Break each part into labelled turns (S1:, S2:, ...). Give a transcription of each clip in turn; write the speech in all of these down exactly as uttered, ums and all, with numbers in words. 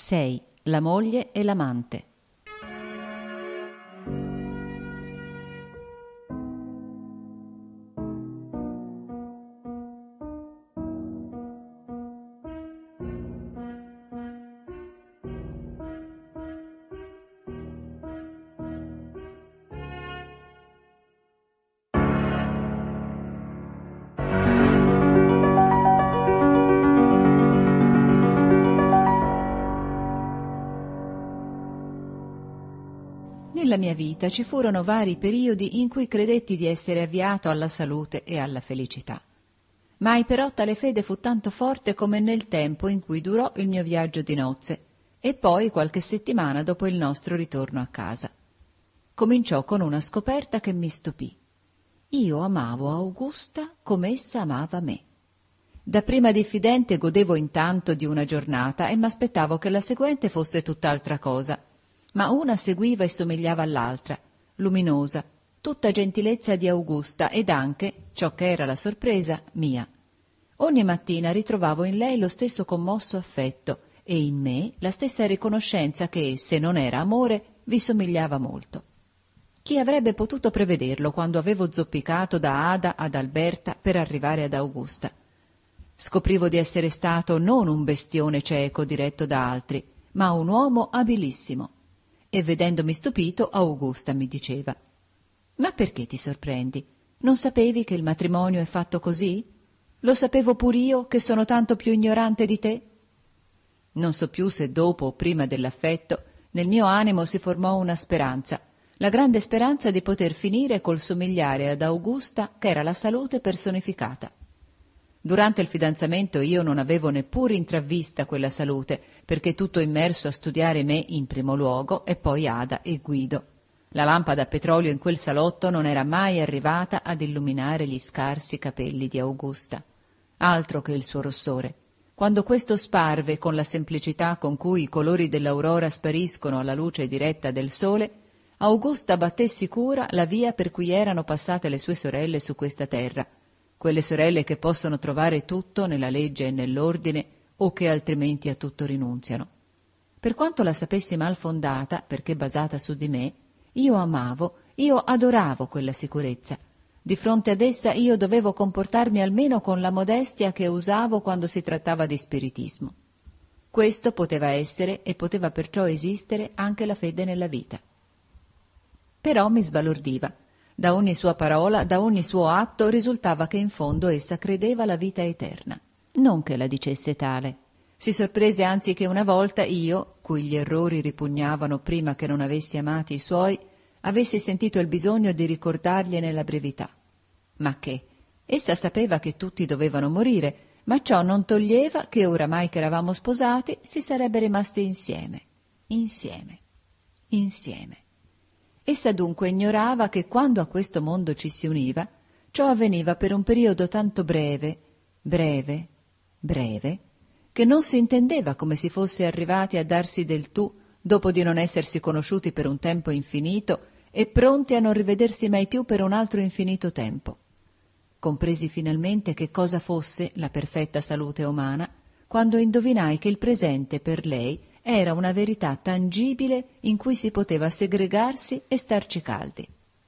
S1: sei. La moglie e l'amante. Nella mia vita ci furono vari periodi in cui credetti di essere avviato alla salute e alla felicità. Mai però tale fede fu tanto forte come nel tempo in cui durò il mio viaggio di nozze e poi qualche settimana dopo il nostro ritorno a casa. Cominciò con una scoperta che mi stupì. Io amavo Augusta come essa amava me. Dapprima diffidente godevo intanto di una giornata e m'aspettavo che la seguente fosse tutt'altra cosa. Ma una seguiva e somigliava all'altra, luminosa, tutta gentilezza di Augusta ed anche, ciò che era la sorpresa, mia. Ogni mattina ritrovavo in lei lo stesso commosso affetto e in me la stessa riconoscenza che, se non era amore, vi somigliava molto. Chi avrebbe potuto prevederlo quando avevo zoppicato da Ada ad Alberta per arrivare ad Augusta? Scoprivo di essere stato non un bestione cieco diretto da altri, ma un uomo abilissimo. E vedendomi stupito, Augusta mi diceva: «Ma perché ti sorprendi? Non sapevi che il matrimonio è fatto così? Lo sapevo pur io, che sono tanto più ignorante di te?» Non so più se dopo o prima dell'affetto nel mio animo si formò una speranza, la grande speranza di poter finire col somigliare ad Augusta, che era la salute personificata. Durante il fidanzamento io non avevo neppure intravvista quella salute, perché tutto immerso a studiare me in primo luogo e poi Ada e Guido. La lampada a petrolio in quel salotto non era mai arrivata ad illuminare gli scarsi capelli di Augusta. Altro che il suo rossore. Quando questo sparve con la semplicità con cui i colori dell'aurora spariscono alla luce diretta del sole, Augusta batté sicura la via per cui erano passate le sue sorelle su questa terra, quelle sorelle che possono trovare tutto nella legge e nell'ordine o che altrimenti a tutto rinunziano. Per quanto la sapessi mal fondata, perché basata su di me, io amavo, io adoravo quella sicurezza. Di fronte ad essa io dovevo comportarmi almeno con la modestia che usavo quando si trattava di spiritismo. Questo poteva essere e poteva perciò esistere anche la fede nella vita. Però mi sbalordiva. Da ogni sua parola, da ogni suo atto, risultava che in fondo essa credeva alla vita eterna. Non che la dicesse tale. Si sorprese anzi che una volta io, cui gli errori ripugnavano prima che non avessi amati i suoi, avessi sentito il bisogno di ricordargliene la brevità. Ma che? Essa sapeva che tutti dovevano morire, ma ciò non toglieva che oramai che eravamo sposati si sarebbe rimasti insieme, insieme, insieme. Essa dunque ignorava che quando a questo mondo ci si univa, ciò avveniva per un periodo tanto breve, breve, breve, che non si intendeva come si fosse arrivati a darsi del tu dopo di non essersi conosciuti per un tempo infinito e pronti a non rivedersi mai più per un altro infinito tempo. Compresi finalmente che cosa fosse la perfetta salute umana, quando indovinai che il presente per lei era una verità tangibile in cui si poteva segregarsi e starci caldi.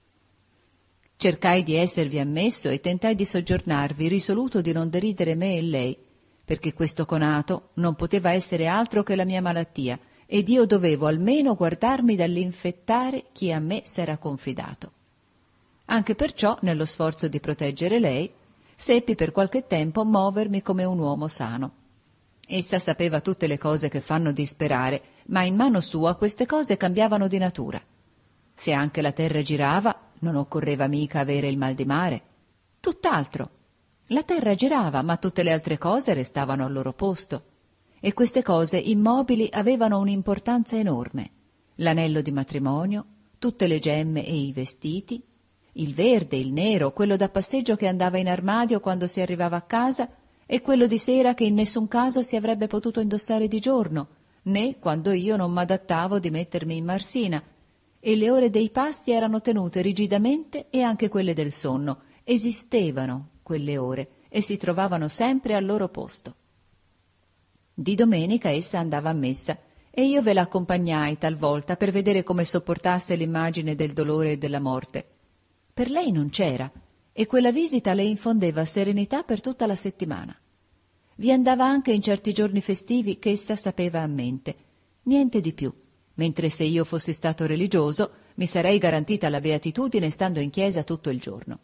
S1: Cercai di esservi ammesso e tentai di soggiornarvi, risoluto di non deridere me e lei, perché questo conato non poteva essere altro che la mia malattia, ed io dovevo almeno guardarmi dall'infettare chi a me s'era confidato. Anche perciò, nello sforzo di proteggere lei, seppi per qualche tempo muovermi come un uomo sano. Essa sapeva tutte le cose che fanno disperare, ma in mano sua queste cose cambiavano di natura. Se anche la terra girava, non occorreva mica avere il mal di mare. Tutt'altro. La terra girava, ma tutte le altre cose restavano al loro posto. E queste cose immobili avevano un'importanza enorme. L'anello di matrimonio, tutte le gemme e i vestiti, il verde, il nero, quello da passeggio che andava in armadio quando si arrivava a casa e quello di sera che in nessun caso si avrebbe potuto indossare di giorno, né quando io non m'adattavo di mettermi in marsina, e le ore dei pasti erano tenute rigidamente e anche quelle del sonno. Esistevano quelle ore e si trovavano sempre al loro posto. Di domenica essa andava a messa e io ve la accompagnai talvolta per vedere come sopportasse l'immagine del dolore e della morte. Per lei non c'era, e quella visita le infondeva serenità per tutta la settimana. Vi andava anche in certi giorni festivi che essa sapeva a mente, niente di più, mentre se io fossi stato religioso mi sarei garantita la beatitudine stando in chiesa tutto il giorno.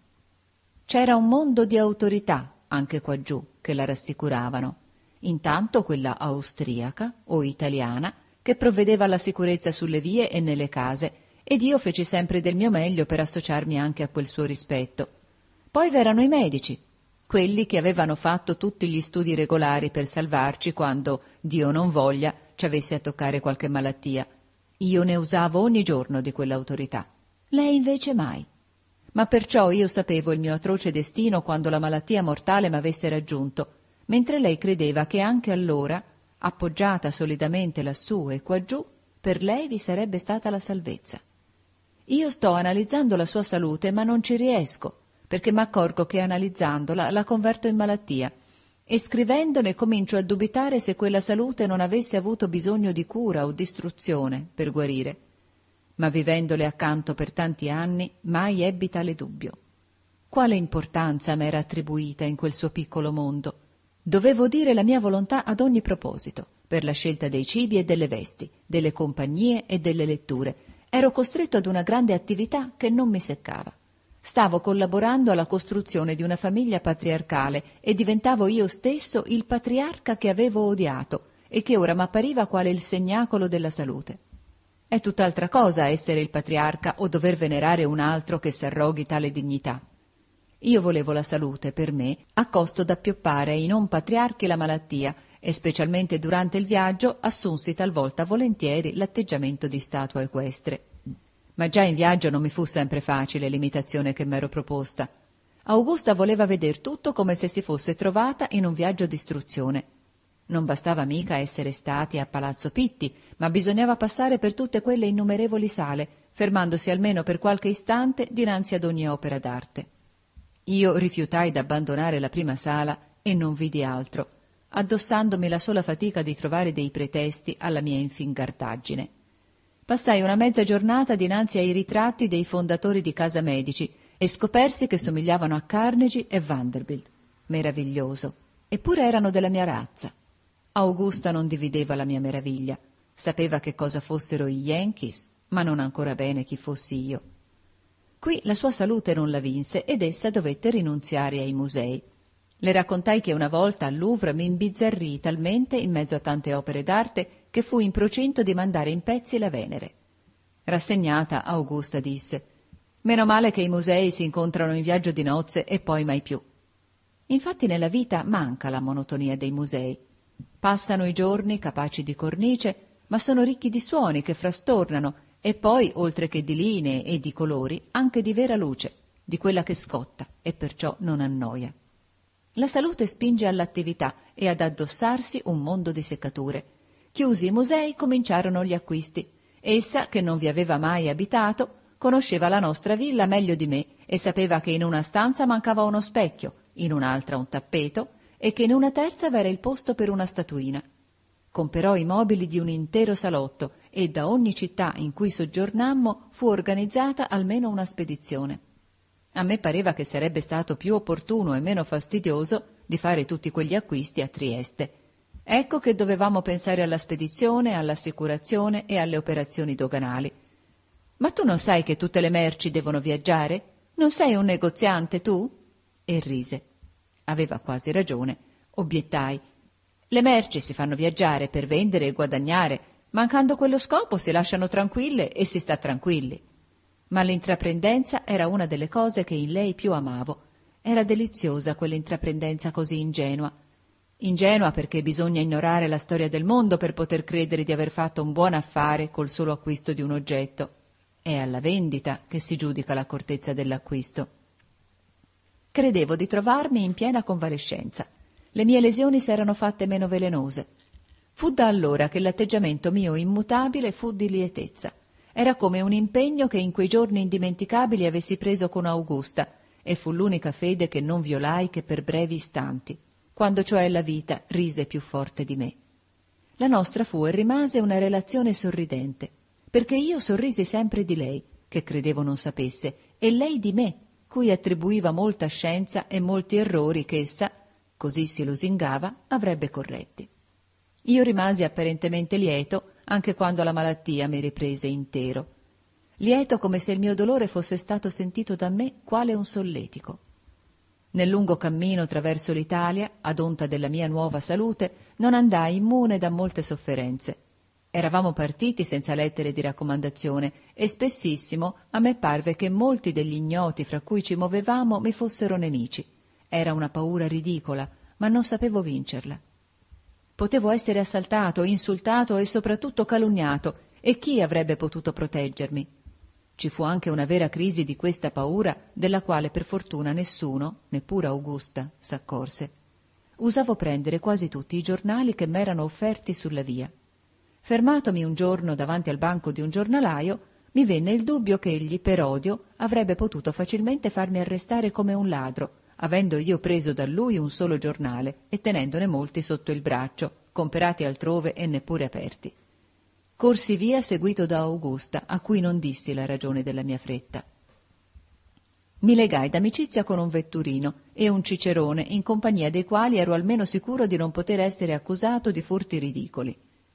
S1: C'era un mondo di autorità anche quaggiù che la rassicuravano, intanto quella austriaca o italiana che provvedeva alla sicurezza sulle vie e nelle case, ed io feci sempre del mio meglio per associarmi anche a quel suo rispetto. Poi v'erano i medici, quelli che avevano fatto tutti gli studi regolari per salvarci quando, Dio non voglia, ci avesse a toccare qualche malattia. Io ne usavo ogni giorno di quell'autorità. Lei invece mai. Ma perciò io sapevo il mio atroce destino quando la malattia mortale m'avesse raggiunto, mentre lei credeva che anche allora, appoggiata solidamente lassù e quaggiù, per lei vi sarebbe stata la salvezza. Io sto analizzando la sua salute, ma non ci riesco, perché m'accorgo che analizzandola la converto in malattia, e scrivendone comincio a dubitare se quella salute non avesse avuto bisogno di cura o di istruzione per guarire. Ma vivendole accanto per tanti anni mai ebbi tale dubbio. Quale importanza m'era attribuita in quel suo piccolo mondo? Dovevo dire la mia volontà ad ogni proposito, per la scelta dei cibi e delle vesti, delle compagnie e delle letture. Ero costretto ad una grande attività che non mi seccava. Stavo collaborando alla costruzione di una famiglia patriarcale e diventavo io stesso il patriarca che avevo odiato e che ora m'appariva quale il segnacolo della salute. È tutt'altra cosa essere il patriarca o dover venerare un altro che s'arroghi tale dignità. Io volevo la salute per me a costo d'appioppare ai non patriarchi la malattia e specialmente durante il viaggio assunsi talvolta volentieri l'atteggiamento di statua equestre. Ma già in viaggio non mi fu sempre facile l'imitazione che m'ero proposta. Augusta voleva veder tutto come se si fosse trovata in un viaggio d'istruzione. Non bastava mica essere stati a Palazzo Pitti, ma bisognava passare per tutte quelle innumerevoli sale, fermandosi almeno per qualche istante dinanzi ad ogni opera d'arte. Io rifiutai d'abbandonare la prima sala e non vidi altro, addossandomi la sola fatica di trovare dei pretesti alla mia infingardaggine. Passai una mezza giornata dinanzi ai ritratti dei fondatori di casa Medici e scopersi che somigliavano a Carnegie e Vanderbilt. Meraviglioso. Eppure erano della mia razza. Augusta non divideva la mia meraviglia. Sapeva che cosa fossero i Yankees, ma non ancora bene chi fossi io. Qui la sua salute non la vinse ed essa dovette rinunziare ai musei. Le raccontai che una volta al Louvre mi imbizzarrii talmente in mezzo a tante opere d'arte che fui in procinto di mandare in pezzi la Venere. Rassegnata, Augusta disse: «Meno male che i musei si incontrano in viaggio di nozze e poi mai più». Infatti nella vita manca la monotonia dei musei. Passano i giorni capaci di cornice, ma sono ricchi di suoni che frastornano e poi, oltre che di linee e di colori, anche di vera luce, di quella che scotta e perciò non annoia. La salute spinge all'attività e ad addossarsi un mondo di seccature. Chiusi i musei, cominciarono gli acquisti. Essa, che non vi aveva mai abitato, conosceva la nostra villa meglio di me e sapeva che in una stanza mancava uno specchio, in un'altra un tappeto e che in una terza v'era il posto per una statuina. Comperò i mobili di un intero salotto e da ogni città in cui soggiornammo fu organizzata almeno una spedizione. A me pareva che sarebbe stato più opportuno e meno fastidioso di fare tutti quegli acquisti a Trieste. Ecco che dovevamo pensare alla spedizione, all'assicurazione e alle operazioni doganali. «Ma tu non sai che tutte le merci devono viaggiare? Non sei un negoziante, tu?» E rise. Aveva quasi ragione. Obiettai. «Le merci si fanno viaggiare per vendere e guadagnare. Mancando quello scopo si lasciano tranquille e si sta tranquilli». Ma l'intraprendenza era una delle cose che in lei più amavo. Era deliziosa quell'intraprendenza così ingenua. Ingenua perché bisogna ignorare la storia del mondo per poter credere di aver fatto un buon affare col solo acquisto di un oggetto. È alla vendita che si giudica l'accortezza dell'acquisto. Credevo di trovarmi in piena convalescenza. Le mie lesioni s'erano fatte meno velenose. Fu da allora che l'atteggiamento mio immutabile fu di lietezza. Era come un impegno che in quei giorni indimenticabili avessi preso con Augusta, e fu l'unica fede che non violai che per brevi istanti, quando cioè la vita rise più forte di me. La nostra fu e rimase una relazione sorridente, perché io sorrisi sempre di lei, che credevo non sapesse, e lei di me, cui attribuiva molta scienza e molti errori che essa, così si lusingava, avrebbe corretti. Io rimasi apparentemente lieto anche quando la malattia mi riprese intero. Lieto come se il mio dolore fosse stato sentito da me quale un solletico. Nel lungo cammino traverso l'Italia, ad onta della mia nuova salute, non andai immune da molte sofferenze. Eravamo partiti senza lettere di raccomandazione e spessissimo a me parve che molti degli ignoti fra cui ci movevamo mi fossero nemici. Era una paura ridicola, ma non sapevo vincerla. Potevo essere assaltato, insultato e soprattutto calunniato, e chi avrebbe potuto proteggermi? Ci fu anche una vera crisi di questa paura, della quale per fortuna nessuno, neppure Augusta, s'accorse. Usavo prendere quasi tutti i giornali che m'erano offerti sulla via. Fermatomi un giorno davanti al banco di un giornalaio, mi venne il dubbio che egli, per odio, avrebbe potuto facilmente farmi arrestare come un ladro, avendo io preso da lui un solo giornale e tenendone molti sotto il braccio, comperati altrove e neppure aperti. Corsi via seguito da Augusta, a cui non dissi la ragione della mia fretta. Mi legai d'amicizia con un vetturino e un cicerone, in compagnia dei quali ero almeno sicuro di non poter essere accusato di furti ridicoli.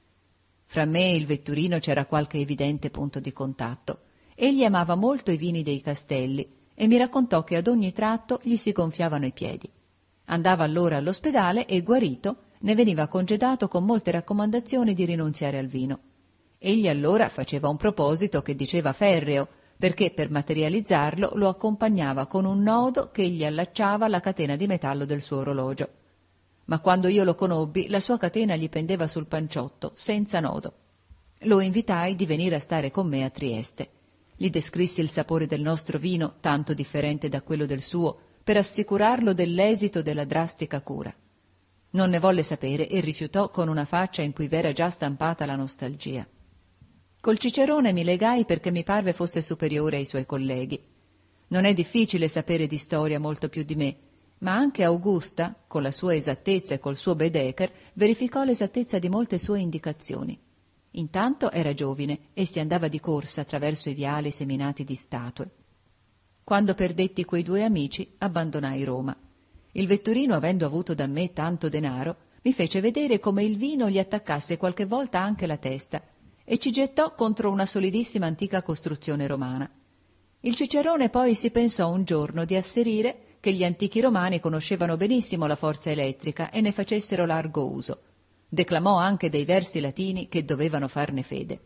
S1: Fra me e il vetturino c'era qualche evidente punto di contatto. Egli amava molto i vini dei castelli e mi raccontò che ad ogni tratto gli si gonfiavano i piedi. Andava allora all'ospedale e, guarito, ne veniva congedato con molte raccomandazioni di rinunziare al vino. Egli allora faceva un proposito che diceva ferreo, perché per materializzarlo lo accompagnava con un nodo che gli allacciava alla catena di metallo del suo orologio. Ma quando io lo conobbi, la sua catena gli pendeva sul panciotto, senza nodo. Lo invitai di venire a stare con me a Trieste. Gli descrissi il sapore del nostro vino, tanto differente da quello del suo, per assicurarlo dell'esito della drastica cura. Non ne volle sapere e rifiutò con una faccia in cui v'era già stampata la nostalgia. Col cicerone mi legai perché mi parve fosse superiore ai suoi colleghi. Non è difficile sapere di storia molto più di me, ma anche Augusta, con la sua esattezza e col suo Baedeker, verificò l'esattezza di molte sue indicazioni. Intanto era giovine e si andava di corsa attraverso i viali seminati di statue. Quando perdetti quei due amici, abbandonai Roma. Il vetturino, avendo avuto da me tanto denaro, mi fece vedere come il vino gli attaccasse qualche volta anche la testa e ci gettò contro una solidissima antica costruzione romana. Il cicerone poi si pensò un giorno di asserire che gli antichi romani conoscevano benissimo la forza elettrica e ne facessero largo uso. Declamò anche dei versi latini che dovevano farne fede.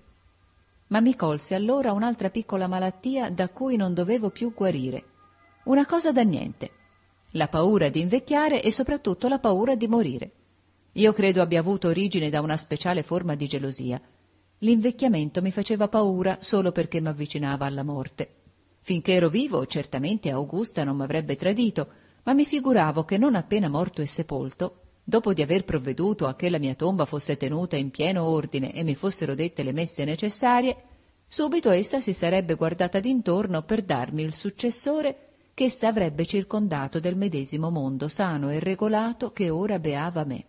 S1: Ma mi colse allora un'altra piccola malattia da cui non dovevo più guarire. Una cosa da niente. La paura di invecchiare e soprattutto la paura di morire. Io credo abbia avuto origine da una speciale forma di gelosia. L'invecchiamento mi faceva paura solo perché m'avvicinava alla morte. Finché ero vivo, certamente Augusta non m'avrebbe tradito, ma mi figuravo che non appena morto e sepolto, dopo di aver provveduto a che la mia tomba fosse tenuta in pieno ordine e mi fossero dette le messe necessarie, subito essa si sarebbe guardata d'intorno per darmi il successore che essa avrebbe circondato del medesimo mondo sano e regolato che ora beava me.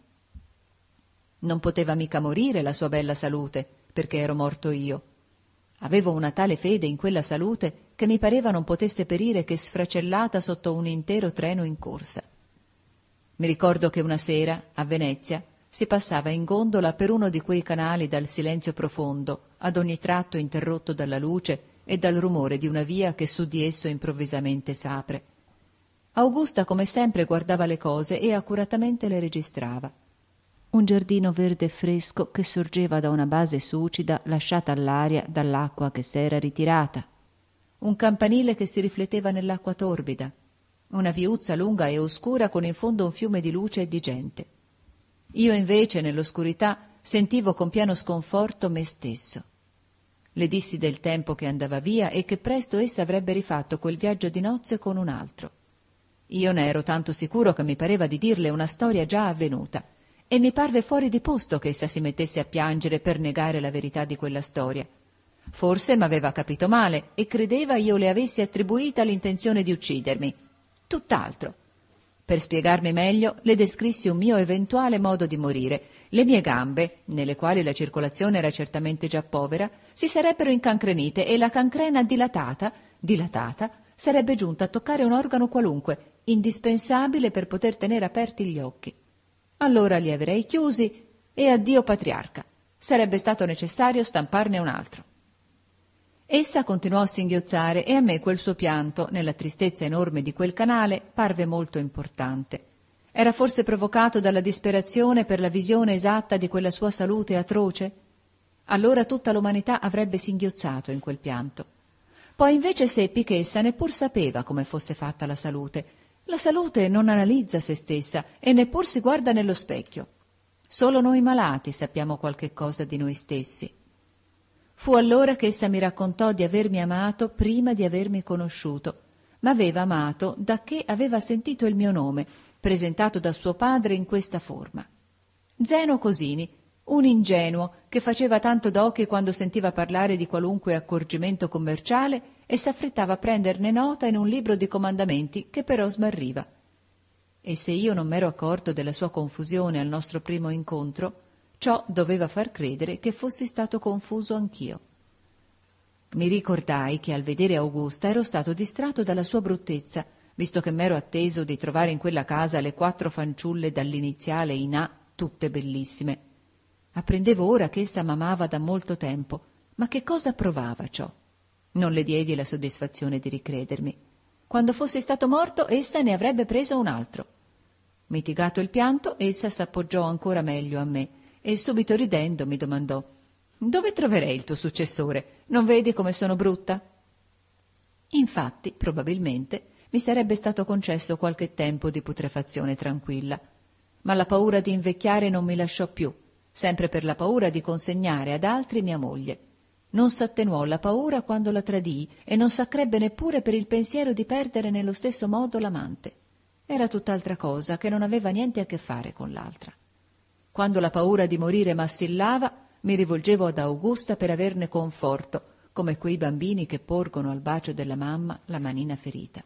S1: Non poteva mica morire la sua bella salute, perché ero morto io. Avevo una tale fede in quella salute che mi pareva non potesse perire che sfracellata sotto un intero treno in corsa. Mi ricordo che una sera, a Venezia, si passava in gondola per uno di quei canali dal silenzio profondo, ad ogni tratto interrotto dalla luce e dal rumore di una via che su di esso improvvisamente s'apre. Augusta, come sempre, guardava le cose e accuratamente le registrava. Un giardino verde e fresco che sorgeva da una base sucida lasciata all'aria dall'acqua che s'era ritirata. Un campanile che si rifletteva nell'acqua torbida. Una viuzza lunga e oscura con in fondo un fiume di luce e di gente. Io invece, nell'oscurità, sentivo con pieno sconforto me stesso. Le dissi del tempo che andava via e che presto essa avrebbe rifatto quel viaggio di nozze con un altro. Io ne ero tanto sicuro che mi pareva di dirle una storia già avvenuta, e mi parve fuori di posto che essa si mettesse a piangere per negare la verità di quella storia. Forse m'aveva capito male e credeva io le avessi attribuita l'intenzione di uccidermi. Tutt'altro. Per spiegarmi meglio, le descrissi un mio eventuale modo di morire. Le mie gambe, nelle quali la circolazione era certamente già povera, si sarebbero incancrenite e la cancrena dilatata, dilatata, sarebbe giunta a toccare un organo qualunque, indispensabile per poter tenere aperti gli occhi. Allora li avrei chiusi e addio patriarca. Sarebbe stato necessario stamparne un altro. Essa continuò a singhiozzare e a me quel suo pianto, nella tristezza enorme di quel canale, parve molto importante. Era forse provocato dalla disperazione per la visione esatta di quella sua salute atroce? Allora tutta l'umanità avrebbe singhiozzato in quel pianto. Poi invece seppi che essa neppur sapeva come fosse fatta la salute. La salute non analizza se stessa e neppur si guarda nello specchio. Solo noi malati sappiamo qualche cosa di noi stessi. Fu allora che essa mi raccontò di avermi amato prima di avermi conosciuto, ma aveva amato da che aveva sentito il mio nome, presentato da suo padre in questa forma. Zeno Cosini, un ingenuo che faceva tanto d'occhi quando sentiva parlare di qualunque accorgimento commerciale e s'affrettava a prenderne nota in un libro di comandamenti che però smarriva. E se io non m'ero accorto della sua confusione al nostro primo incontro, ciò doveva far credere che fossi stato confuso anch'io. Mi ricordai che al vedere Augusta ero stato distratto dalla sua bruttezza, visto che m'ero atteso di trovare in quella casa le quattro fanciulle dall'iniziale in A, tutte bellissime. Apprendevo ora che essa m'amava da molto tempo, ma che cosa provava ciò? Non le diedi la soddisfazione di ricredermi. Quando fossi stato morto, essa ne avrebbe preso un altro. Mitigato il pianto, essa s'appoggiò ancora meglio a me e subito ridendo mi domandò: «Dove troverei il tuo successore? Non vedi come sono brutta?» Infatti, probabilmente, mi sarebbe stato concesso qualche tempo di putrefazione tranquilla, ma la paura di invecchiare non mi lasciò più, sempre per la paura di consegnare ad altri mia moglie. Non s'attenuò la paura quando la tradii e non s'accrebbe neppure per il pensiero di perdere nello stesso modo l'amante. Era tutt'altra cosa che non aveva niente a che fare con l'altra. Quando la paura di morire m'assillava, mi rivolgevo ad Augusta per averne conforto, come quei bambini che porgono al bacio della mamma la manina ferita.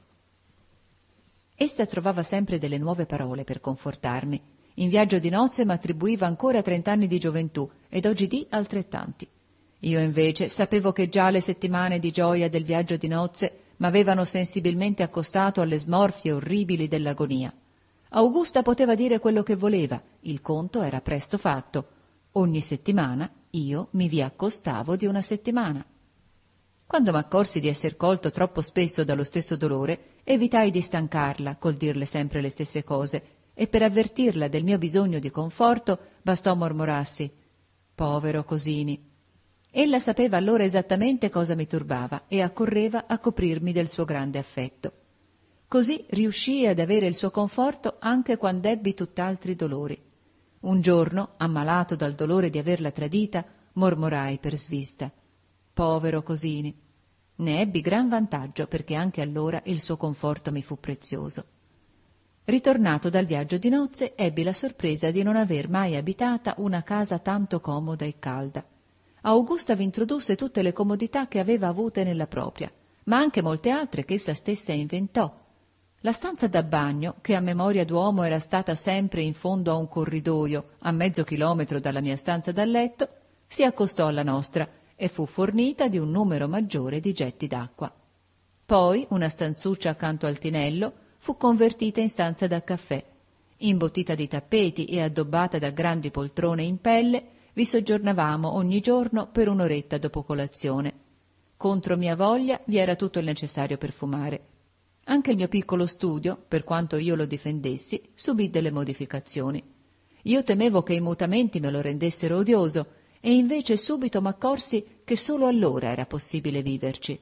S1: Essa trovava sempre delle nuove parole per confortarmi. In viaggio di nozze m'attribuiva ancora trent'anni di gioventù ed oggi dì altrettanti. Io invece sapevo che già le settimane di gioia del viaggio di nozze m'avevano sensibilmente accostato alle smorfie orribili dell'agonia. Augusta poteva dire quello che voleva, il conto era presto fatto. Ogni settimana io mi vi accostavo di una settimana. Quando m'accorsi di esser colto troppo spesso dallo stesso dolore, evitai di stancarla col dirle sempre le stesse cose, e per avvertirla del mio bisogno di conforto bastò mormorassi: «Povero Cosini». Ella sapeva allora esattamente cosa mi turbava e accorreva a coprirmi del suo grande affetto. Così riuscii ad avere il suo conforto anche quando ebbi tutt'altri dolori. Un giorno, ammalato dal dolore di averla tradita, mormorai per svista: «Povero Cosini». Ne ebbi gran vantaggio perché anche allora il suo conforto mi fu prezioso. Ritornato dal viaggio di nozze, ebbi la sorpresa di non aver mai abitata una casa tanto comoda e calda. Augusta vi introdusse tutte le comodità che aveva avute nella propria, ma anche molte altre che essa stessa inventò. La stanza da bagno, che a memoria d'uomo era stata sempre in fondo a un corridoio, a mezzo chilometro dalla mia stanza da letto, si accostò alla nostra e fu fornita di un numero maggiore di getti d'acqua. Poi una stanzuccia accanto al tinello fu convertita in stanza da caffè. Imbottita di tappeti e addobbata da grandi poltrone in pelle, vi soggiornavamo ogni giorno per un'oretta dopo colazione. Contro mia voglia vi era tutto il necessario per fumare. Anche il mio piccolo studio, per quanto io lo difendessi, subì delle modificazioni. Io temevo che i mutamenti me lo rendessero odioso, e invece subito m'accorsi che solo allora era possibile viverci.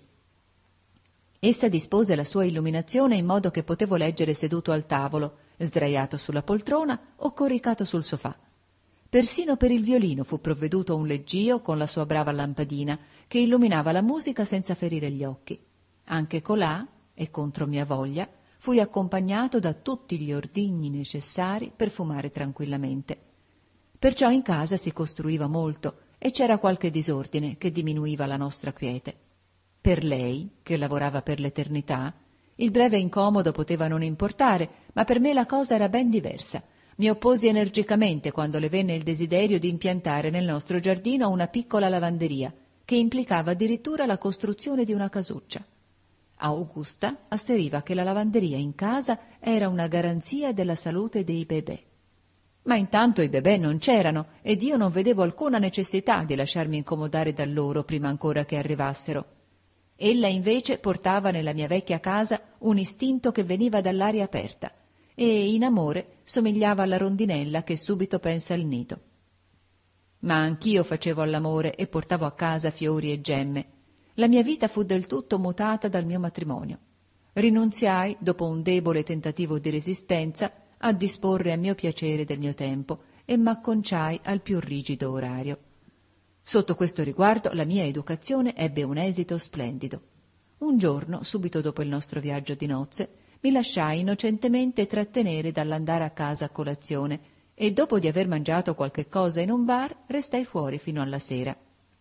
S1: Essa dispose la sua illuminazione in modo che potevo leggere seduto al tavolo, sdraiato sulla poltrona o coricato sul sofà. Persino per il violino fu provveduto un leggio con la sua brava lampadina, che illuminava la musica senza ferire gli occhi. Anche colà, e contro mia voglia, fui accompagnato da tutti gli ordigni necessari per fumare tranquillamente. Perciò in casa si costruiva molto e c'era qualche disordine che diminuiva la nostra quiete. Per lei, che lavorava per l'eternità, Il breve incomodo poteva non importare, ma per me la cosa era ben diversa. Mi opposi energicamente quando le venne il desiderio di impiantare nel nostro giardino una piccola lavanderia, che implicava addirittura la costruzione di una casuccia. Augusta asseriva che la lavanderia in casa era una garanzia della salute dei bebè. Ma intanto i bebè non c'erano ed io non vedevo alcuna necessità di lasciarmi incomodare da loro prima ancora che arrivassero. Ella invece portava nella mia vecchia casa un istinto che veniva dall'aria aperta e in amore somigliava alla rondinella che subito pensa al nido. Ma anch'io facevo all'amore e portavo a casa fiori e gemme. La mia vita fu del tutto mutata dal mio matrimonio. Rinunziai, dopo un debole tentativo di resistenza, a disporre a mio piacere del mio tempo e m'acconciai al più rigido orario. Sotto questo riguardo la mia educazione ebbe un esito splendido. Un giorno, subito dopo il nostro viaggio di nozze, mi lasciai innocentemente trattenere dall'andare a casa a colazione e dopo di aver mangiato qualche cosa in un bar restai fuori fino alla sera.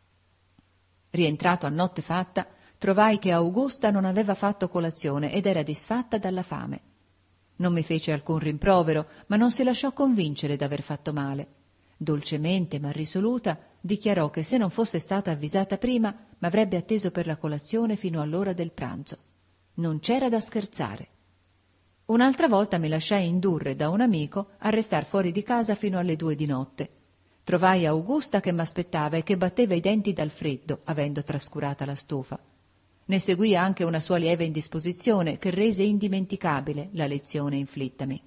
S1: Rientrato a notte fatta, trovai che Augusta non aveva fatto colazione ed era disfatta dalla fame. Non mi fece alcun rimprovero, ma non si lasciò convincere d'aver fatto male. Dolcemente ma risoluta dichiarò che se non fosse stata avvisata prima m'avrebbe atteso per la colazione fino all'ora del pranzo. Non c'era da scherzare. Un'altra volta mi lasciai indurre da un amico a restar fuori di casa fino alle due di notte. Trovai Augusta che m'aspettava e che batteva i denti dal freddo, avendo trascurata la stufa. Ne seguì anche una sua lieve indisposizione che rese indimenticabile la lezione inflittami.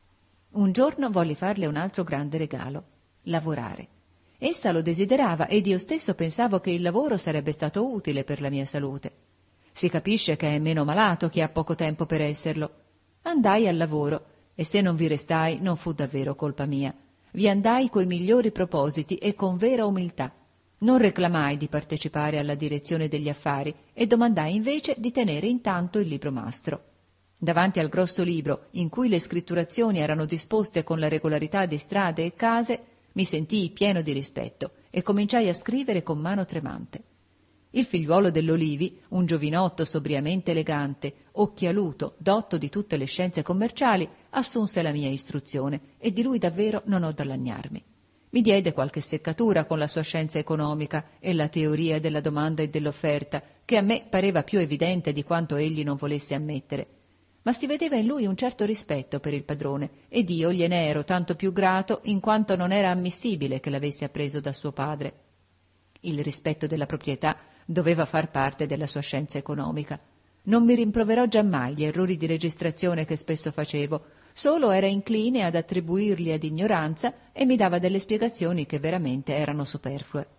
S1: Un giorno volli farle un altro grande regalo, lavorare. Essa lo desiderava ed io stesso pensavo che il lavoro sarebbe stato utile per la mia salute. Si capisce che è meno malato chi ha poco tempo per esserlo. Andai al lavoro e se non vi restai non fu davvero colpa mia. Vi andai coi migliori propositi e con vera umiltà. Non reclamai di partecipare alla direzione degli affari e domandai invece di tenere intanto il libro mastro. Davanti al grosso libro, in cui le scritturazioni erano disposte con la regolarità di strade e case, mi sentii pieno di rispetto e cominciai a scrivere con mano tremante. Il figliuolo dell'Olivi, un giovinotto sobriamente elegante, occhialuto, dotto di tutte le scienze commerciali, assunse la mia istruzione e di lui davvero non ho da lagnarmi. Mi diede qualche seccatura con la sua scienza economica e la teoria della domanda e dell'offerta, che a me pareva più evidente di quanto egli non volesse ammettere. Ma si vedeva in lui un certo rispetto per il padrone, ed io gliene ero tanto più grato in quanto non era ammissibile che l'avesse appreso da suo padre. Il rispetto della proprietà doveva far parte della sua scienza economica. Non mi rimproverò giammai gli errori di registrazione che spesso facevo, solo era incline ad attribuirli ad ignoranza e mi dava delle spiegazioni che veramente erano superflue.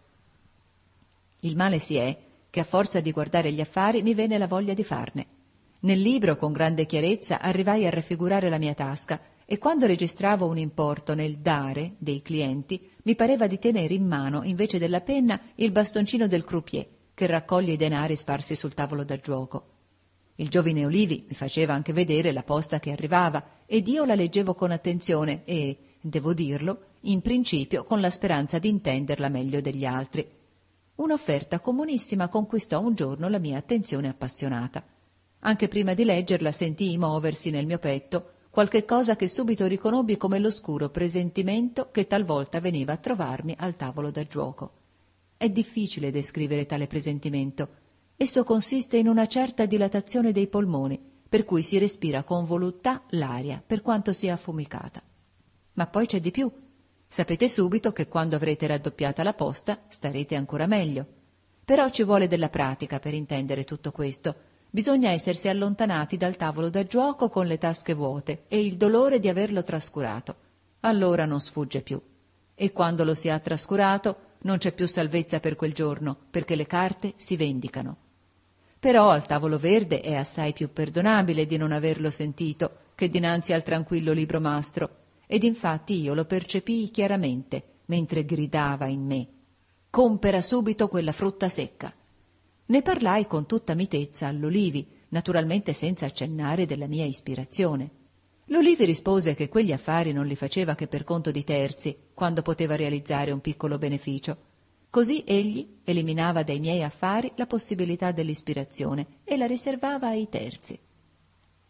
S1: Il male si è che a forza di guardare gli affari mi venne la voglia di farne. Nel libro, con grande chiarezza, arrivai a raffigurare la mia tasca e quando registravo un importo nel dare dei clienti mi pareva di tenere in mano, invece della penna, il bastoncino del croupier che raccoglie i denari sparsi sul tavolo da giuoco. Il giovine Olivi mi faceva anche vedere la posta che arrivava ed io la leggevo con attenzione e, devo dirlo, in principio con la speranza di intenderla meglio degli altri. Un'offerta comunissima conquistò un giorno la mia attenzione appassionata. Anche prima di leggerla sentii muoversi nel mio petto qualche cosa che subito riconobbi come l'oscuro presentimento che talvolta veniva a trovarmi al tavolo da giuoco. È difficile descrivere tale presentimento. Esso consiste in una certa dilatazione dei polmoni, per cui si respira con voluttà l'aria, per quanto sia affumicata. Ma poi c'è di più. Sapete subito che quando avrete raddoppiata la posta starete ancora meglio. Però ci vuole della pratica per intendere tutto questo. Bisogna essersi allontanati dal tavolo da giuoco con le tasche vuote e il dolore di averlo trascurato. Allora non sfugge più. E quando lo si ha trascurato non c'è più salvezza per quel giorno, perché le carte si vendicano. Però al tavolo verde è assai più perdonabile di non averlo sentito che dinanzi al tranquillo libro mastro, ed infatti io lo percepii chiaramente mentre gridava in me: «Compera subito quella frutta secca!» Ne parlai con tutta mitezza all'Olivi, naturalmente senza accennare della mia ispirazione. L'Olivi rispose che quegli affari non li faceva che per conto di terzi, quando poteva realizzare un piccolo beneficio. Così egli eliminava dai miei affari la possibilità dell'ispirazione e la riservava ai terzi.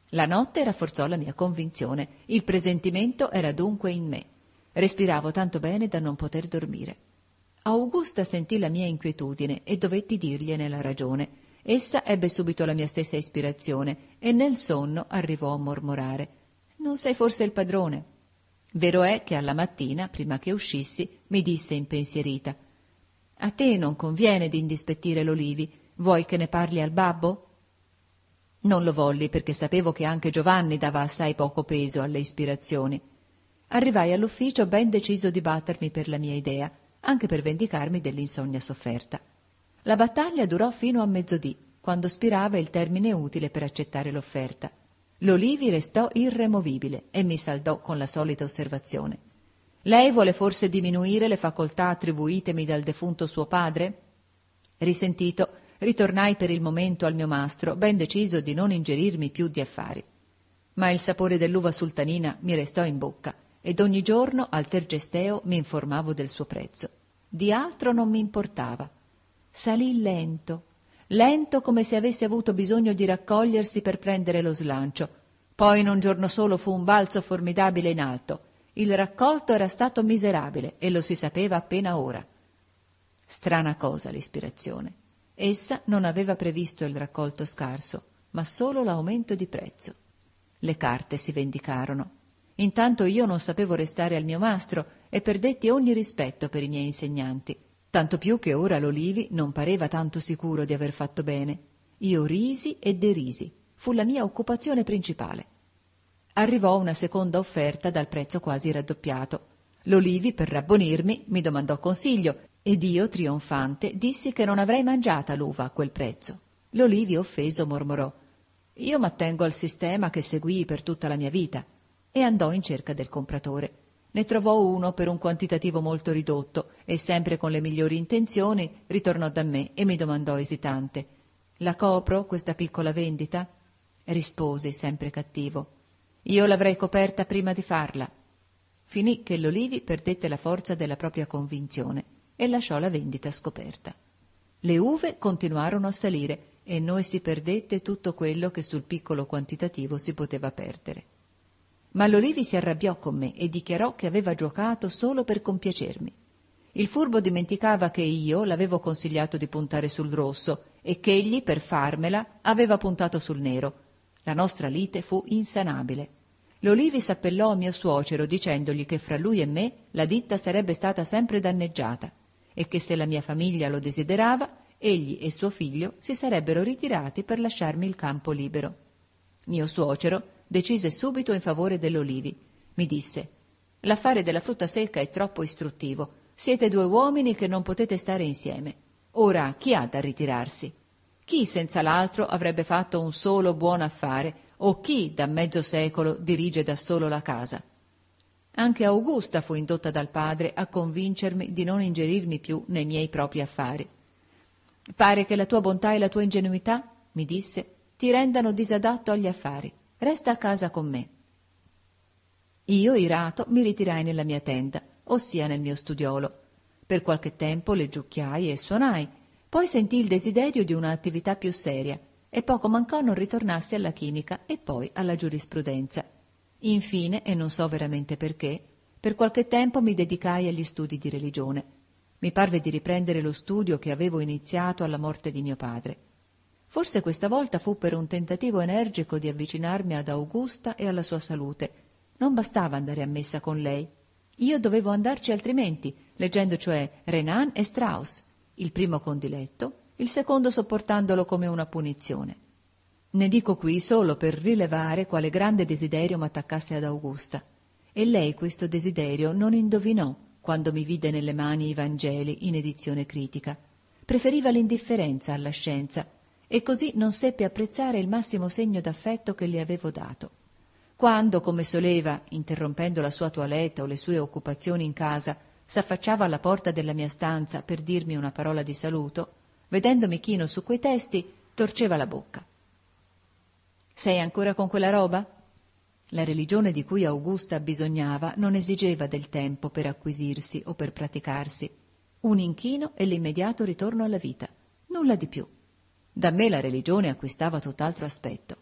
S1: La notte rafforzò la mia convinzione, il presentimento era dunque in me. Respiravo tanto bene da non poter dormire. Augusta sentì la mia inquietudine e dovetti dirgliene la ragione. Essa ebbe subito la mia stessa ispirazione e nel sonno arrivò a mormorare: «Non sei forse il padrone?» Vero è che alla mattina, prima che uscissi, mi disse impensierita: «A te non conviene di indispettire l'Olivi, vuoi che ne parli al babbo?» Non lo volli perché sapevo che anche Giovanni dava assai poco peso alle ispirazioni. Arrivai all'ufficio ben deciso di battermi per la mia idea, anche per vendicarmi dell'insonnia sofferta. La battaglia durò fino a mezzodì, quando spirava il termine utile per accettare l'offerta. L'Olivi restò irremovibile e mi saldò con la solita osservazione: «Lei vuole forse diminuire le facoltà attribuitemi dal defunto suo padre?» Risentito, ritornai per il momento al mio mastro, ben deciso di non ingerirmi più di affari. Ma il sapore dell'uva sultanina mi restò in bocca ed ogni giorno al tergesteo mi informavo del suo prezzo. Di altro non mi importava. Salì lento, lento come se avesse avuto bisogno di raccogliersi per prendere lo slancio. Poi in un giorno solo fu un balzo formidabile in alto. Il raccolto era stato miserabile e lo si sapeva appena ora. Strana cosa l'ispirazione. Essa non aveva previsto il raccolto scarso, ma solo l'aumento di prezzo. Le carte si vendicarono. Intanto io non sapevo restare al mio mastro e perdetti ogni rispetto per i miei insegnanti, tanto più che ora l'Olivi non pareva tanto sicuro di aver fatto bene. Io risi e derisi, fu la mia occupazione principale. Arrivò una seconda offerta dal prezzo quasi raddoppiato. L'Olivi, per rabbonirmi, mi domandò consiglio ed io, trionfante, dissi che non avrei mangiata l'uva a quel prezzo. L'Olivi, offeso, mormorò: «Io m'attengo al sistema che seguii per tutta la mia vita», e andò in cerca del compratore. Ne trovò uno per un quantitativo molto ridotto e, sempre con le migliori intenzioni, ritornò da me e mi domandò esitante: «La copro, questa piccola vendita?» Risposi, sempre cattivo: «Io l'avrei coperta prima di farla». Finì che l'Olivi perdette la forza della propria convinzione e lasciò la vendita scoperta. Le uve continuarono a salire e noi si perdette tutto quello che sul piccolo quantitativo si poteva perdere. Ma l'Olivi si arrabbiò con me e dichiarò che aveva giocato solo per compiacermi. Il furbo dimenticava che io l'avevo consigliato di puntare sul rosso e che egli, per farmela, aveva puntato sul nero. La nostra lite fu insanabile. L'Olivi s'appellò a mio suocero dicendogli che fra lui e me la ditta sarebbe stata sempre danneggiata e che se la mia famiglia lo desiderava, egli e suo figlio si sarebbero ritirati per lasciarmi il campo libero. Mio suocero decise subito in favore dell'Olivi. Mi disse: «L'affare della frutta secca è troppo istruttivo. Siete due uomini che non potete stare insieme. Ora chi ha da ritirarsi? Chi senza l'altro avrebbe fatto un solo buon affare o chi da mezzo secolo dirige da solo la casa?» Anche Augusta fu indotta dal padre a convincermi di non ingerirmi più nei miei propri affari. «Pare che la tua bontà e la tua ingenuità», mi disse, «ti rendano disadatto agli affari. Resta a casa con me». Io, irato, mi ritirai nella mia tenda, ossia nel mio studiolo. Per qualche tempo leggiucchiai e suonai, poi sentii il desiderio di un'attività più seria e poco mancò non ritornassi alla chimica e poi alla giurisprudenza. Infine, e non so veramente perché, per qualche tempo mi dedicai agli studi di religione. Mi parve di riprendere lo studio che avevo iniziato alla morte di mio padre. Forse questa volta fu per un tentativo energico di avvicinarmi ad Augusta e alla sua salute. Non bastava andare a messa con lei. Io dovevo andarci altrimenti, leggendo cioè Renan e Strauss, il primo con diletto, il secondo sopportandolo come una punizione. Ne dico qui solo per rilevare quale grande desiderio m'attaccasse ad Augusta. E lei questo desiderio non indovinò quando mi vide nelle mani i Vangeli in edizione critica. Preferiva l'indifferenza alla scienza e così non seppe apprezzare il massimo segno d'affetto che le avevo dato. Quando, come soleva, interrompendo la sua toilette o le sue occupazioni in casa, s'affacciava alla porta della mia stanza per dirmi una parola di saluto, vedendomi chino su quei testi, torceva la bocca. «Sei ancora con quella roba?» La religione di cui Augusta bisognava non esigeva del tempo per acquisirsi o per praticarsi. Un inchino e l'immediato ritorno alla vita, nulla di più. Da me la religione acquistava tutt'altro aspetto.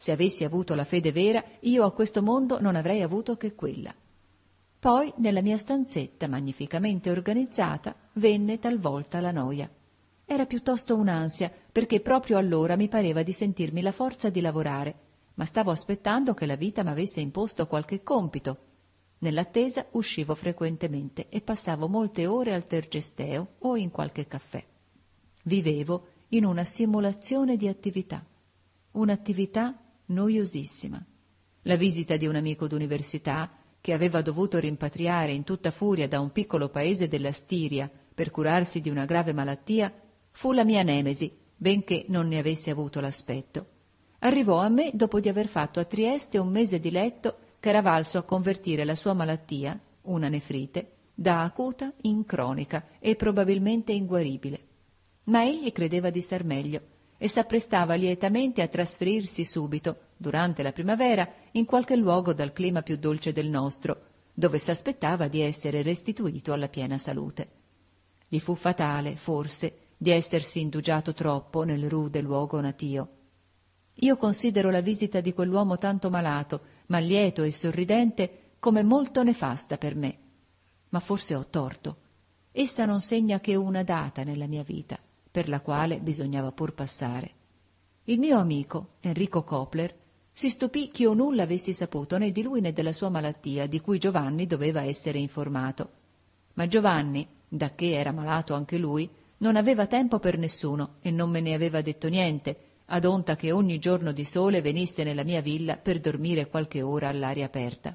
S1: Se avessi avuto la fede vera, io a questo mondo non avrei avuto che quella. Poi, nella mia stanzetta magnificamente organizzata, venne talvolta la noia. Era piuttosto un'ansia, perché proprio allora mi pareva di sentirmi la forza di lavorare, ma stavo aspettando che la vita m'avesse imposto qualche compito. Nell'attesa uscivo frequentemente e passavo molte ore al tergesteo o in qualche caffè. Vivevo in una simulazione di attività, un'attività noiosissima. La visita di un amico d'università, che aveva dovuto rimpatriare in tutta furia da un piccolo paese della Stiria per curarsi di una grave malattia, fu la mia nemesi, benché non ne avesse avuto l'aspetto. Arrivò a me dopo di aver fatto a Trieste un mese di letto che era valso a convertire la sua malattia, una nefrite, da acuta in cronica e probabilmente inguaribile. Ma egli credeva di star meglio e s'apprestava lietamente a trasferirsi subito, durante la primavera, in qualche luogo dal clima più dolce del nostro, dove s'aspettava di essere restituito alla piena salute. Gli fu fatale, forse, di essersi indugiato troppo nel rude luogo natio. Io considero la visita di quell'uomo tanto malato, ma lieto e sorridente, come molto nefasta per me. Ma forse ho torto. Essa non segna che una data nella mia vita, per la quale bisognava pur passare. Il mio amico, Enrico Kopler, si stupì ch'io nulla avessi saputo né di lui né della sua malattia, di cui Giovanni doveva essere informato. Ma Giovanni, dacché era malato anche lui, non aveva tempo per nessuno e non me ne aveva detto niente, ad onta che ogni giorno di sole venisse nella mia villa per dormire qualche ora all'aria aperta.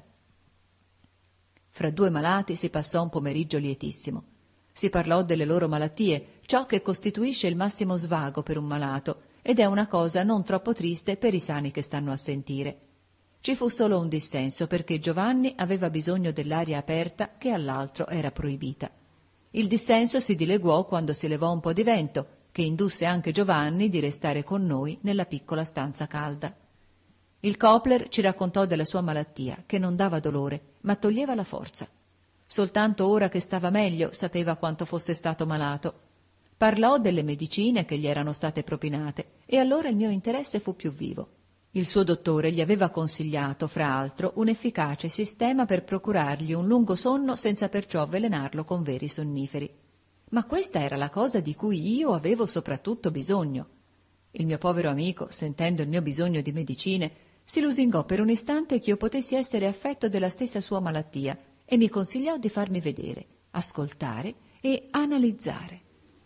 S1: Fra due malati si passò un pomeriggio lietissimo. Si parlò delle loro malattie, ciò che costituisce il massimo svago per un malato, ed è una cosa non troppo triste per i sani che stanno a sentire. Ci fu solo un dissenso, perché Giovanni aveva bisogno dell'aria aperta che all'altro era proibita. Il dissenso si dileguò quando si levò un po' di vento, che indusse anche Giovanni di restare con noi nella piccola stanza calda. Il Kopler ci raccontò della sua malattia, che non dava dolore, ma toglieva la forza. Soltanto ora che stava meglio sapeva quanto fosse stato malato. Parlò delle medicine che gli erano state propinate, e allora il mio interesse fu più vivo. Il suo dottore gli aveva consigliato, fra altro, un efficace sistema per procurargli un lungo sonno senza perciò avvelenarlo con veri sonniferi. Ma questa era la cosa di cui io avevo soprattutto bisogno. Il mio povero amico, sentendo il mio bisogno di medicine, si lusingò per un istante che io potessi essere affetto della stessa sua malattia e mi consigliò di farmi vedere, ascoltare e analizzare.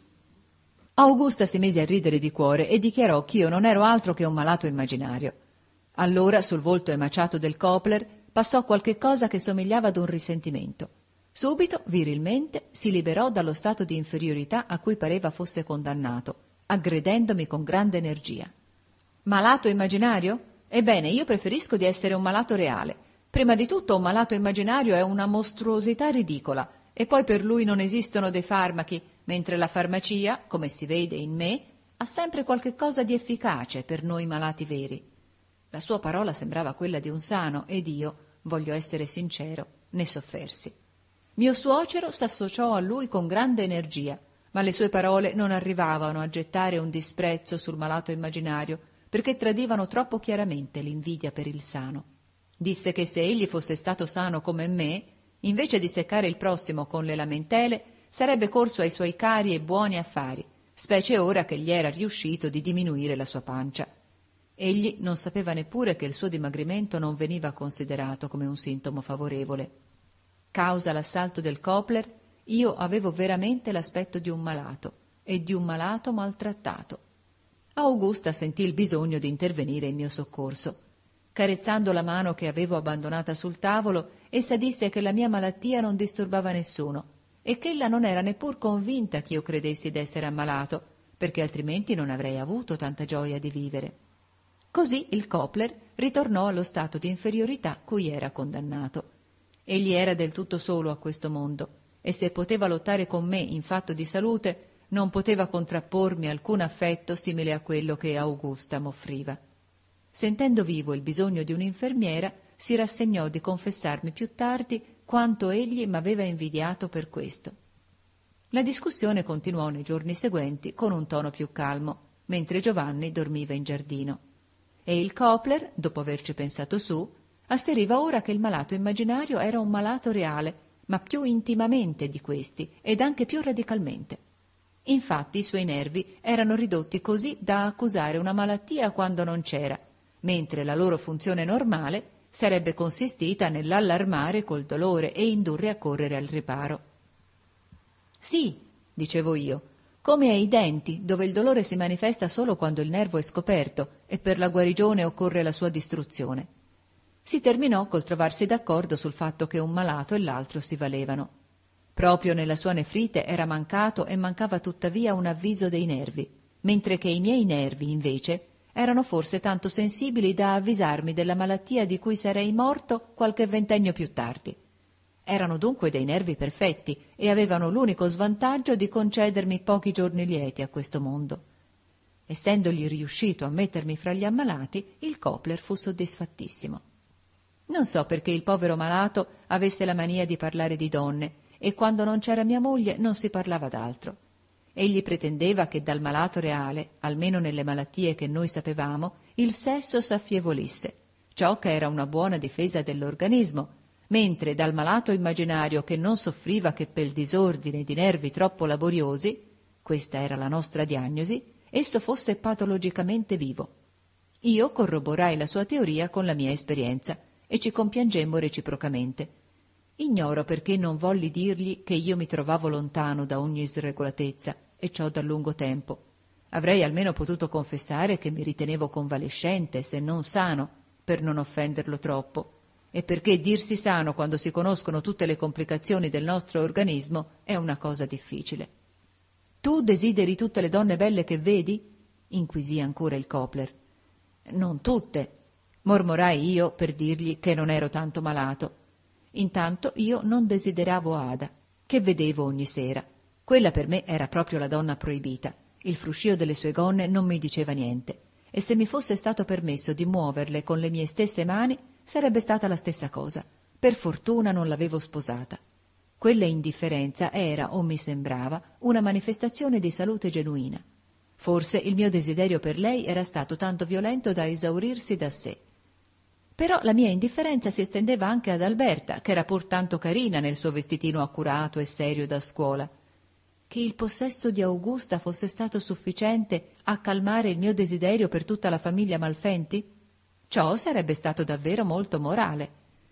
S1: Augusta si mise a ridere di cuore e dichiarò che io non ero altro che un malato immaginario. Allora sul volto emaciato del Kopler passò qualche cosa che somigliava ad un risentimento. Subito, virilmente, si liberò dallo stato di inferiorità a cui pareva fosse condannato, aggredendomi con grande energia. Malato immaginario? Ebbene, io preferisco di essere un malato reale. Prima di tutto un malato immaginario è una mostruosità ridicola, e poi per lui non esistono dei farmachi, mentre la farmacia, come si vede in me, ha sempre qualche cosa di efficace per noi malati veri. La sua parola sembrava quella di un sano, ed io, voglio essere sincero, ne soffersi. Mio suocero s'associò a lui con grande energia, ma le sue parole non arrivavano a gettare un disprezzo sul malato immaginario, perché tradivano troppo chiaramente l'invidia per il sano. Disse che se egli fosse stato sano come me, invece di seccare il prossimo con le lamentele, sarebbe corso ai suoi cari e buoni affari, specie ora che gli era riuscito di diminuire la sua pancia. Egli non sapeva neppure che il suo dimagrimento non veniva considerato come un sintomo favorevole. Causa l'assalto del Kopler, io avevo veramente l'aspetto di un malato, e di un malato maltrattato. Augusta sentì il bisogno di intervenire in mio soccorso. Carezzando la mano che avevo abbandonata sul tavolo, essa disse che la mia malattia non disturbava nessuno, e che ella non era neppur convinta che io credessi d'essere ammalato, perché altrimenti non avrei avuto tanta gioia di vivere. Così il Kopler ritornò allo stato di inferiorità cui era condannato. Egli era del tutto solo a questo mondo, e se poteva lottare con me in fatto di salute, non poteva contrappormi alcun affetto simile a quello che Augusta m'offriva. Sentendo vivo il bisogno di un'infermiera, si rassegnò di confessarmi più tardi quanto egli m'aveva invidiato per questo. La discussione continuò nei giorni seguenti con un tono più calmo, mentre Giovanni dormiva in giardino. e il Kopler, dopo averci pensato su, asseriva ora che il malato immaginario era un malato reale, ma più intimamente di questi ed anche più radicalmente. Infatti i suoi nervi erano ridotti così da accusare una malattia quando non c'era, mentre la loro funzione normale sarebbe consistita nell'allarmare col dolore e indurre a correre al riparo. Sì, dicevo io, come ai denti, dove il dolore si manifesta solo quando il nervo è scoperto e per la guarigione occorre la sua distruzione. Si terminò col trovarsi d'accordo sul fatto che un malato e l'altro si valevano. Proprio nella sua nefrite era mancato e mancava tuttavia un avviso dei nervi, mentre che i miei nervi, invece, erano forse tanto sensibili da avvisarmi della malattia di cui sarei morto qualche ventennio più tardi. Erano dunque dei nervi perfetti e avevano l'unico svantaggio di concedermi pochi giorni lieti a questo mondo. Essendogli riuscito a mettermi fra gli ammalati, il Kopler fu soddisfattissimo. Non so perché il povero malato avesse la mania di parlare di donne e quando non c'era mia moglie non si parlava d'altro. Egli pretendeva che dal malato reale, almeno nelle malattie che noi sapevamo, il sesso s'affievolisse, ciò che era una buona difesa dell'organismo, mentre dal malato immaginario che non soffriva che pel disordine di nervi troppo laboriosi, questa era la nostra diagnosi, esso fosse patologicamente vivo. Io corroborai la sua teoria con la mia esperienza e ci compiangemmo reciprocamente. Ignoro perché non volli dirgli che io mi trovavo lontano da ogni sregolatezza, e ciò da lungo tempo. Avrei almeno potuto confessare che mi ritenevo convalescente, se non sano, per non offenderlo troppo, e perché dirsi sano quando si conoscono tutte le complicazioni del nostro organismo è una cosa difficile. «Tu desideri tutte le donne belle che vedi?» inquisì ancora il Kopler. «Non tutte», mormorai io per dirgli che non ero tanto malato. Intanto io non desideravo Ada, che vedevo ogni sera. Quella per me era proprio la donna proibita. Il fruscio delle sue gonne non mi diceva niente, e se mi fosse stato permesso di muoverle con le mie stesse mani, sarebbe stata la stessa cosa. Per fortuna non l'avevo sposata. Quella indifferenza era, o mi sembrava, una manifestazione di salute genuina. Forse il mio desiderio per lei era stato tanto violento da esaurirsi da sé. Però la mia indifferenza si estendeva anche ad Alberta, che era pur tanto carina nel suo vestitino accurato e serio da scuola. Che il possesso di Augusta fosse stato sufficiente a calmare il mio desiderio per tutta la famiglia Malfenti? Ciò sarebbe stato davvero molto morale.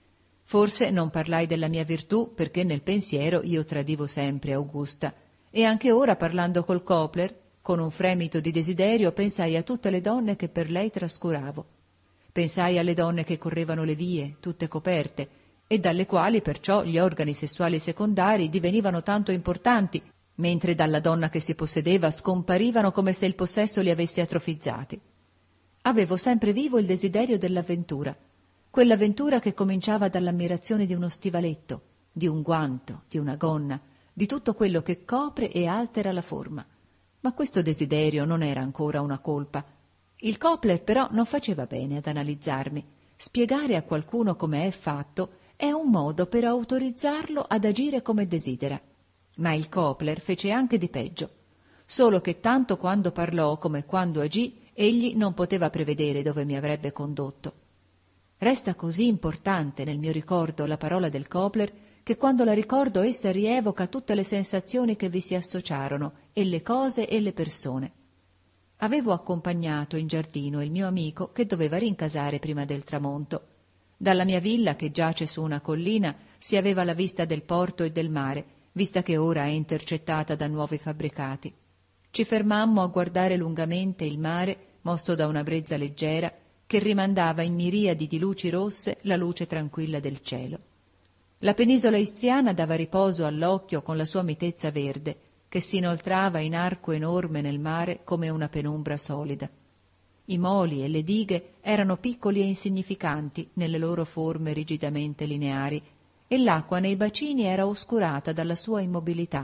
S1: Forse non parlai della mia virtù perché nel pensiero io tradivo sempre Augusta, e anche ora parlando col Kopler, con un fremito di desiderio, pensai a tutte le donne che per lei trascuravo. Pensai alle donne che correvano le vie, tutte coperte, e dalle quali perciò gli organi sessuali secondari divenivano tanto importanti, mentre dalla donna che si possedeva scomparivano come se il possesso li avesse atrofizzati. Avevo sempre vivo il desiderio dell'avventura, quell'avventura che cominciava dall'ammirazione di uno stivaletto, di un guanto, di una gonna, di tutto quello che copre e altera la forma. Ma questo desiderio non era ancora una colpa. Il Kopler però non faceva bene ad analizzarmi. Spiegare a qualcuno come è fatto è un modo per autorizzarlo ad agire come desidera. Ma il Kopler fece anche di peggio, solo che tanto quando parlò come quando agì, egli non poteva prevedere dove mi avrebbe condotto. Resta così importante nel mio ricordo la parola del Kopler che quando la ricordo essa rievoca tutte le sensazioni che vi si associarono, e le cose e le persone. Avevo accompagnato in giardino il mio amico che doveva rincasare prima del tramonto. Dalla mia villa, che giace su una collina, si aveva la vista del porto e del mare, vista che ora è intercettata da nuovi fabbricati. Ci fermammo a guardare lungamente il mare, mosso da una brezza leggera, che rimandava in miriadi di luci rosse la luce tranquilla del cielo. La penisola istriana dava riposo all'occhio con la sua mitezza verde, che si inoltrava in arco enorme nel mare come una penombra solida. I moli e le dighe erano piccoli e insignificanti nelle loro forme rigidamente lineari, e l'acqua nei bacini era oscurata dalla sua immobilità.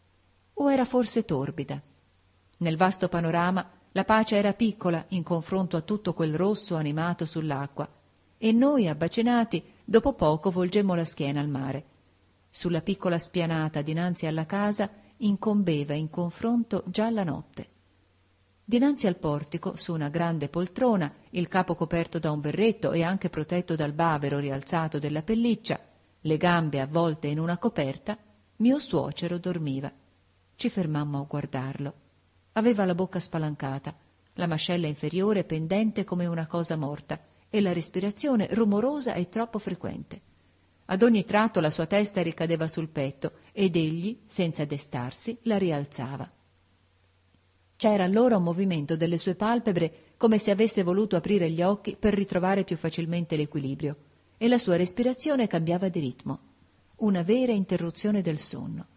S1: O era forse torbida? Nel vasto panorama la pace era piccola in confronto a tutto quel rosso animato sull'acqua, e noi, abbacinati, dopo poco volgemmo la schiena al mare. Sulla piccola spianata dinanzi alla casa incombeva in confronto già la notte. Dinanzi al portico, su una grande poltrona, il capo coperto da un berretto e anche protetto dal bavero rialzato della pelliccia, le gambe avvolte in una coperta, mio suocero dormiva. Ci fermammo a guardarlo. Aveva la bocca spalancata, la mascella inferiore pendente come una cosa morta e la respirazione rumorosa e troppo frequente. Ad ogni tratto la sua testa ricadeva sul petto ed egli, senza destarsi, la rialzava. C'era allora un movimento delle sue palpebre come se avesse voluto aprire gli occhi per ritrovare più facilmente l'equilibrio, e la sua respirazione cambiava di ritmo, una vera interruzione del sonno.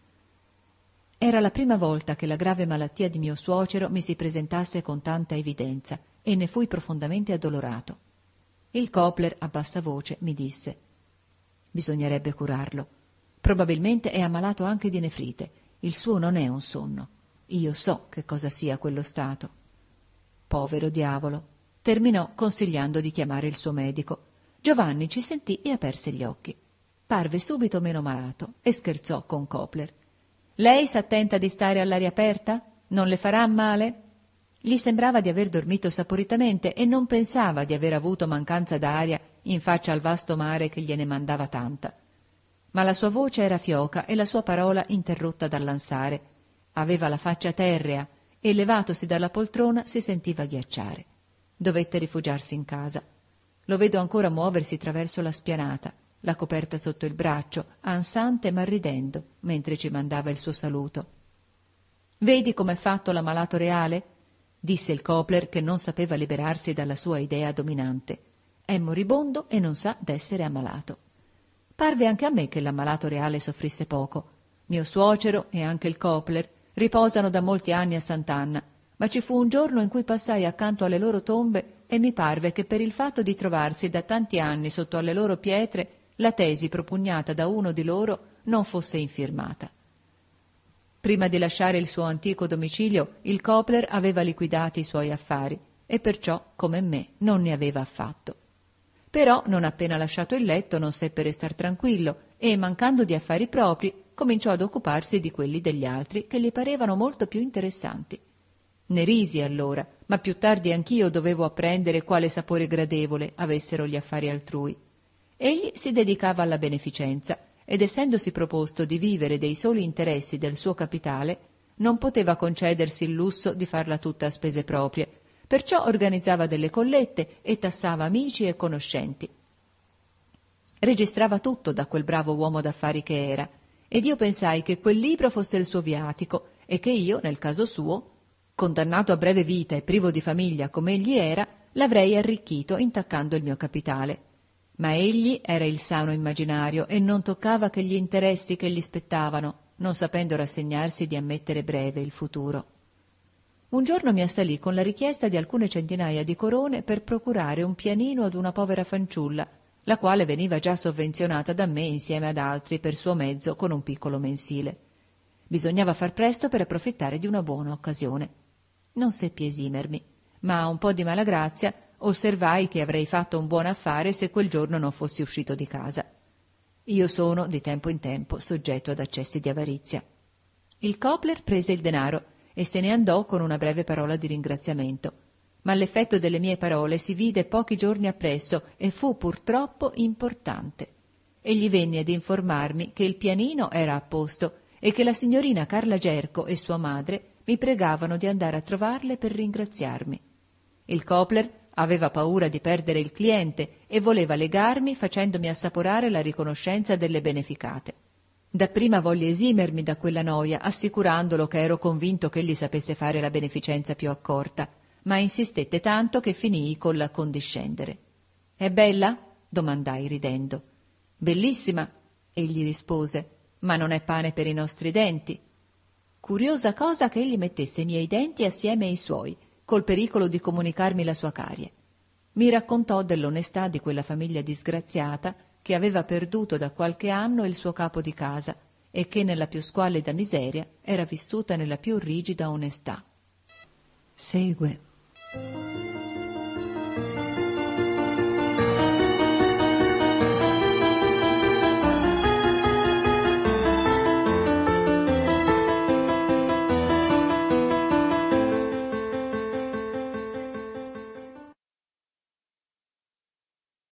S1: Era la prima volta che la grave malattia di mio suocero mi si presentasse con tanta evidenza e ne fui profondamente addolorato. Il Kopler, a bassa voce, mi disse: «Bisognerebbe curarlo. Probabilmente è ammalato anche di nefrite. Il suo non è un sonno. Io so che cosa sia quello stato». Povero diavolo! Terminò consigliando di chiamare il suo medico. Giovanni ci sentì e aperse gli occhi. Parve subito meno malato e scherzò con Kopler. «Lei s'attenta di stare all'aria aperta? Non le farà male?» Gli sembrava di aver dormito saporitamente e non pensava di aver avuto mancanza d'aria in faccia al vasto mare che gliene mandava tanta. Ma la sua voce era fioca e la sua parola interrotta dall'ansare. Aveva la faccia terrea e, levatosi dalla poltrona, si sentiva ghiacciare. Dovette rifugiarsi in casa. Lo vedo ancora muoversi traverso la spianata, la coperta sotto il braccio, ansante ma ridendo, mentre ci mandava il suo saluto. «Vedi com'è fatto l'ammalato reale?» disse il Kopler, che non sapeva liberarsi dalla sua idea dominante. «È moribondo e non sa d'essere ammalato». Parve anche a me che l'ammalato reale soffrisse poco. Mio suocero e anche il Kopler riposano da molti anni a Sant'Anna, ma ci fu un giorno in cui passai accanto alle loro tombe e mi parve che per il fatto di trovarsi da tanti anni sotto alle loro pietre la tesi propugnata da uno di loro non fosse infirmata. Prima di lasciare il suo antico domicilio, il Kopler aveva liquidati i suoi affari e perciò, come me, non ne aveva affatto. Però, non appena lasciato il letto, non seppe restar tranquillo e, mancando di affari propri, cominciò ad occuparsi di quelli degli altri che gli parevano molto più interessanti. Ne risi allora, ma più tardi anch'io dovevo apprendere quale sapore gradevole avessero gli affari altrui. Egli si dedicava alla beneficenza ed, essendosi proposto di vivere dei soli interessi del suo capitale, non poteva concedersi il lusso di farla tutta a spese proprie, perciò organizzava delle collette e tassava amici e conoscenti. Registrava tutto da quel bravo uomo d'affari che era, ed io pensai che quel libro fosse il suo viatico e che io, nel caso suo, condannato a breve vita e privo di famiglia come egli era, l'avrei arricchito intaccando il mio capitale. Ma egli era il sano immaginario e non toccava che gli interessi che gli spettavano, non sapendo rassegnarsi di ammettere breve il futuro. Un giorno mi assalì con la richiesta di alcune centinaia di corone per procurare un pianino ad una povera fanciulla, la quale veniva già sovvenzionata da me insieme ad altri per suo mezzo con un piccolo mensile. Bisognava far presto per approfittare di una buona occasione. Non seppi esimermi, ma a un po' di malagrazia osservai che avrei fatto un buon affare se quel giorno non fossi uscito di casa. Io sono, di tempo in tempo, soggetto ad accessi di avarizia. Il Kopler prese il denaro e se ne andò con una breve parola di ringraziamento, ma l'effetto delle mie parole si vide pochi giorni appresso e fu purtroppo importante. Egli venne ad informarmi che il pianino era a posto e che la signorina Carla Gerco e sua madre mi pregavano di andare a trovarle per ringraziarmi. Il Kopler aveva paura di perdere il cliente e voleva legarmi facendomi assaporare la riconoscenza delle beneficate. Dapprima volle esimermi da quella noia, assicurandolo che ero convinto che egli sapesse fare la beneficenza più accorta, ma insistette tanto che finii col accondiscendere. «È bella?» domandai ridendo. «Bellissima», egli rispose, «ma non è pane per i nostri denti». Curiosa cosa che egli mettesse i miei denti assieme ai suoi, col pericolo di comunicarmi la sua carie. Mi raccontò dell'onestà di quella famiglia disgraziata che aveva perduto da qualche anno il suo capo di casa e che nella più squallida miseria era vissuta nella più rigida onestà. Segue.